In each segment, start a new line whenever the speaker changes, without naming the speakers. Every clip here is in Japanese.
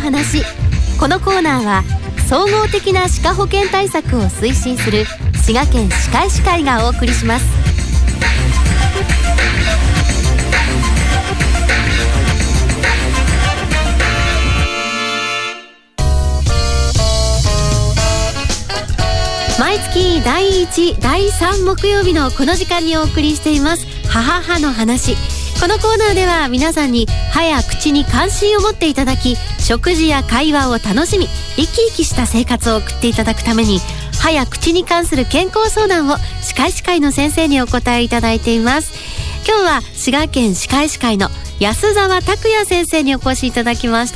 話。このコーナーは総合的な歯科保健対策を推進する滋賀県歯科医師会がお送りします。毎月第1、第3木曜日のこの時間にお送りしています歯の話。このコーナーでは皆さんに歯や口に関心を持っていただき、食事や会話を楽しみ生き生きした生活を送っていただくために、歯や口に関する健康相談を歯科医師会の先生にお答えいただいています。今日は滋賀県歯科医師会の安澤拓也先生にお越しいただきました。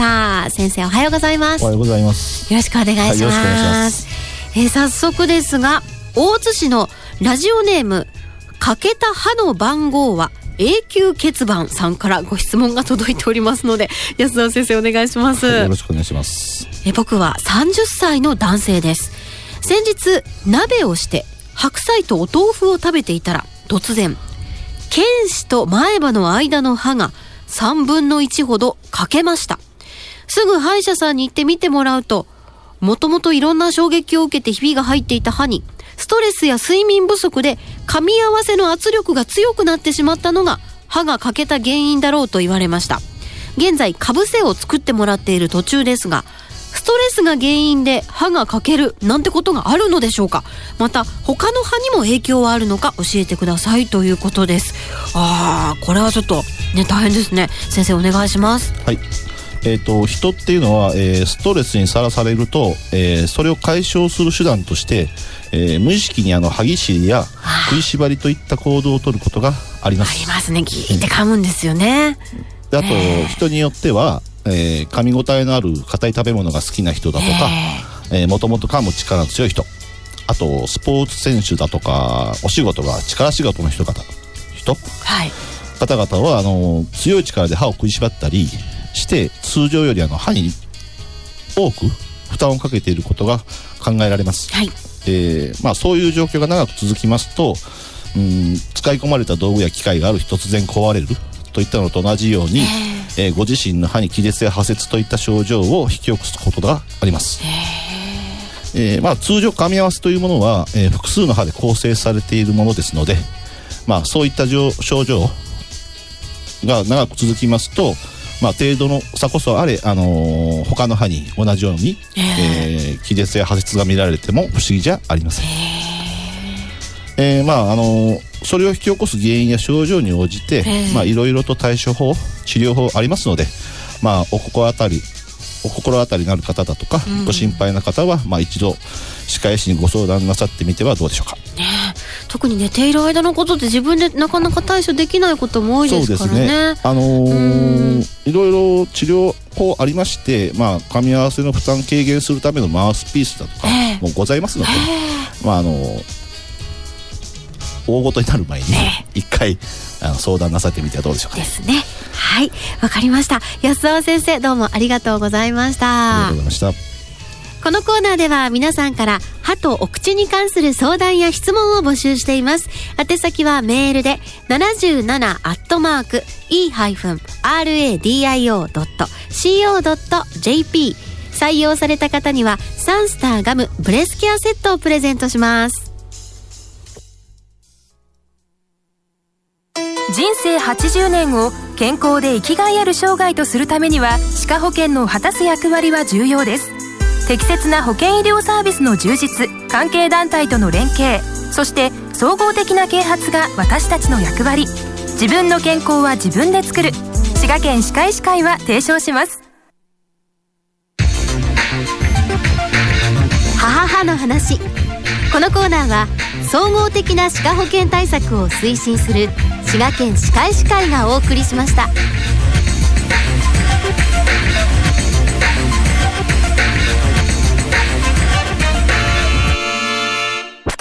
先生、おはようございます。
おはようございます。
よろしくお願いします。
はい、よろしくお願いします。
早速ですが、大津市のラジオネームかけた歯の番号は永久欠番さんからご質問が届いておりますので、安澤先生お願いします。
よろしくお願いします。
僕は30歳の男性です。先日鍋をして白菜とお豆腐を食べていたら、突然犬歯と前歯の間の歯が3分の1ほど欠けました。すぐ歯医者さんに行って見てもらうと、もともといろんな衝撃を受けてひびが入っていた歯に、ストレスや睡眠不足で噛み合わせの圧力が強くなってしまったのが歯が欠けた原因だろうと言われました。現在かぶせを作ってもらっている途中ですが、ストレスが原因で歯が欠けるなんてことがあるのでしょうか。また他の歯にも影響はあるのか教えてくださいということです。これはちょっとね、大変ですね。先生お願いします。
はい。人っていうのは、ストレスにさらされると、それを解消する手段として、無意識に歯ぎしりや食いしばりといった行動を取ることがあります。
ありますね。ギーって噛むんですよね。
で、あと、人によっては、噛み応えのある硬い食べ物が好きな人だとか、もともと噛む力の強い人、あとスポーツ選手だとかお仕事が力仕事の人、方々は強い力で歯を食いしばったりして、通常より歯に多く負担をかけていることが考えられます。はい。そういう状況が長く続きますと、使い込まれた道具や機械がある日突然壊れるといったのと同じように、ご自身の歯に亀裂や破切といった症状を引き起こすことがあります。通常噛み合わせというものは、複数の歯で構成されているものですので、そういった症状が長く続きますと、程度の差こそあれ、他の歯に同じように、亀裂や破切が見られても不思議じゃありません。それを引き起こす原因や症状に応じて、いろいろと対処法、治療法ありますので、お心当たりのある方だとか、ご心配な方は、一度歯科医師にご相談なさってみてはどうでしょうか。
特に寝ている間のことで自分でなかなか対処できないことも多いですからね。
そうですね。いろいろ治療法ありまして、噛み合わせの負担軽減するためのマウスピースだとかもございますので、大ごとになる前に一回相談なさってみてはどうでしょうか。
ですね。はい、わかりました。安澤先生、どうもありがとうございました。
ありがとうございました。
このコーナーでは皆さんから歯とお口に関する相談や質問を募集しています。宛先はメールで 77@e-radio.co.jp、 採用された方にはサンスターガムブレスケアセットをプレゼントします。
人生80年を健康で生きがいある生涯とするためには、歯科保険の果たす役割は重要です。適切な保険医療サービスの充実、関係団体との連携、そして総合的な啓発が私たちの役割。自分の健康は自分で作る。滋賀県歯科医師会は提唱します。
歯の話。このコーナーは総合的な歯科保健対策を推進する滋賀県歯科医師会がお送りしました。